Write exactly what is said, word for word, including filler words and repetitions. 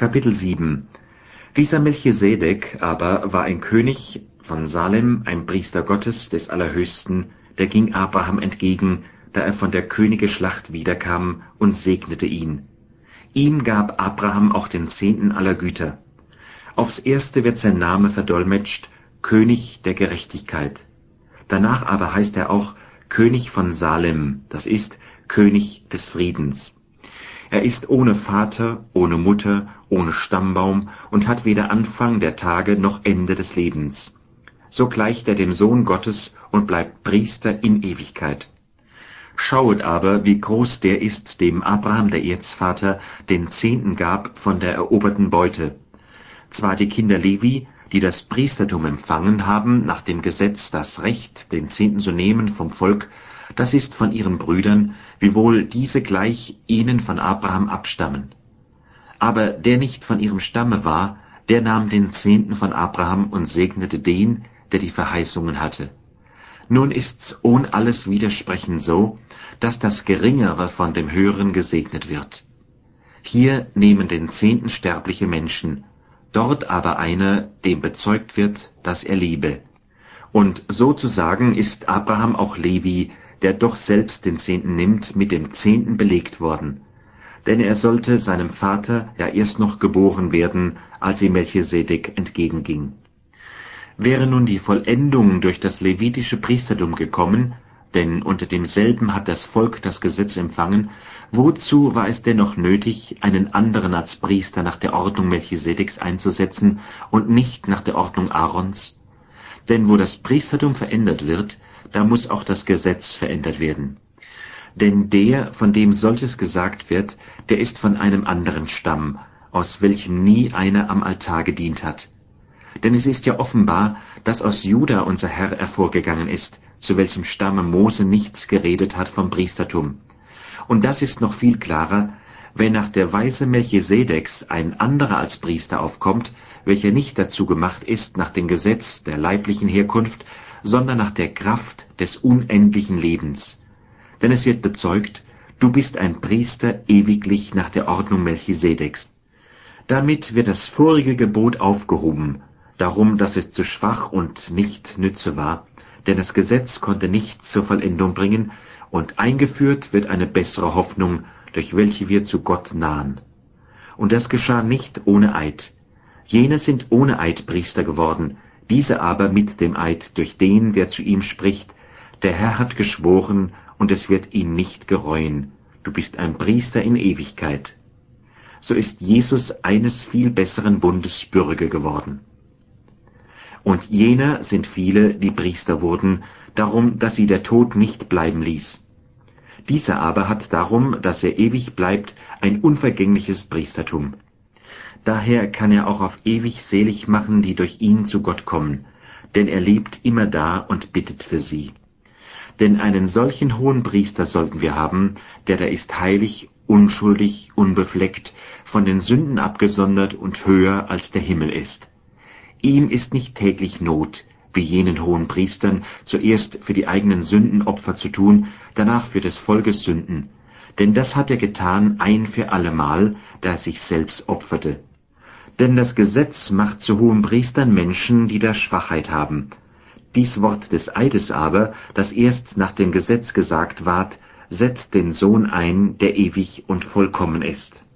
Kapitel sieben. Dieser Melchisedek aber war ein König von Salem, ein Priester Gottes des Allerhöchsten, der ging Abraham entgegen, da er von der Könige Schlacht wiederkam, und segnete ihn. Ihm gab Abraham auch den Zehnten aller Güter. Aufs erste wird sein Name verdolmetscht, König der Gerechtigkeit. Danach aber heißt er auch König von Salem, das ist König des Friedens. Er ist ohne Vater, ohne Mutter, ohne Stammbaum und hat weder Anfang der Tage noch Ende des Lebens. So gleicht er dem Sohn Gottes und bleibt Priester in Ewigkeit. Schauet aber, wie groß der ist, dem Abraham, der Erzvater, den Zehnten gab von der eroberten Beute. Zwar die Kinder Levi, die das Priestertum empfangen haben, nach dem Gesetz das Recht, den Zehnten zu nehmen vom Volk, das ist von ihren Brüdern, wiewohl diese gleich ihnen von Abraham abstammen. Aber der nicht von ihrem Stamme war, der nahm den Zehnten von Abraham und segnete den, der die Verheißungen hatte. Nun ist's ohn alles Widersprechen so, dass das Geringere von dem Höheren gesegnet wird. Hier nehmen den Zehnten sterbliche Menschen, dort aber einer, dem bezeugt wird, dass er lebe. Und sozusagen ist Abraham auch Levi, der doch selbst den Zehnten nimmt, mit dem Zehnten belegt worden. Denn er sollte seinem Vater ja erst noch geboren werden, als ihm Melchisedek entgegenging. Wäre nun die Vollendung durch das levitische Priestertum gekommen, denn unter demselben hat das Volk das Gesetz empfangen, wozu war es dennoch nötig, einen anderen als Priester nach der Ordnung Melchisedeks einzusetzen und nicht nach der Ordnung Aarons? Denn wo das Priestertum verändert wird, da muss auch das Gesetz verändert werden. Denn der, von dem solches gesagt wird, der ist von einem anderen Stamm, aus welchem nie einer am Altar gedient hat. Denn es ist ja offenbar, dass aus Juda unser Herr hervorgegangen ist, zu welchem Stamme Mose nichts geredet hat vom Priestertum. Und das ist noch viel klarer, wenn nach der Weise Melchisedeks ein anderer als Priester aufkommt, welcher nicht dazu gemacht ist nach dem Gesetz der leiblichen Herkunft, sondern nach der Kraft des unendlichen Lebens. Denn es wird bezeugt, du bist ein Priester ewiglich nach der Ordnung Melchisedeks. Damit wird das vorige Gebot aufgehoben, darum, dass es zu schwach und nicht nütze war, denn das Gesetz konnte nichts zur Vollendung bringen, und eingeführt wird eine bessere Hoffnung, durch welche wir zu Gott nahen. Und das geschah nicht ohne Eid. Jene sind ohne Eid Priester geworden, diese aber mit dem Eid durch den, der zu ihm spricht, der Herr hat geschworen, und es wird ihn nicht gereuen, du bist ein Priester in Ewigkeit. So ist Jesus eines viel besseren Bundes Bürger geworden. Und jener sind viele, die Priester wurden, darum, dass sie der Tod nicht bleiben ließ. Dieser aber hat darum, dass er ewig bleibt, ein unvergängliches Priestertum. Daher kann er auch auf ewig selig machen, die durch ihn zu Gott kommen, denn er lebt immer da und bittet für sie. Denn einen solchen hohen Priester sollten wir haben, der da ist heilig, unschuldig, unbefleckt, von den Sünden abgesondert und höher als der Himmel ist. Ihm ist nicht täglich Not, wie jenen hohen Priestern, zuerst für die eigenen Sünden Opfer zu tun, danach für des Volkes Sünden. Denn das hat er getan ein für allemal, da er sich selbst opferte. Denn das Gesetz macht zu hohen Priestern Menschen, die da Schwachheit haben. Dies Wort des Eides aber, das erst nach dem Gesetz gesagt ward, setzt den Sohn ein, der ewig und vollkommen ist.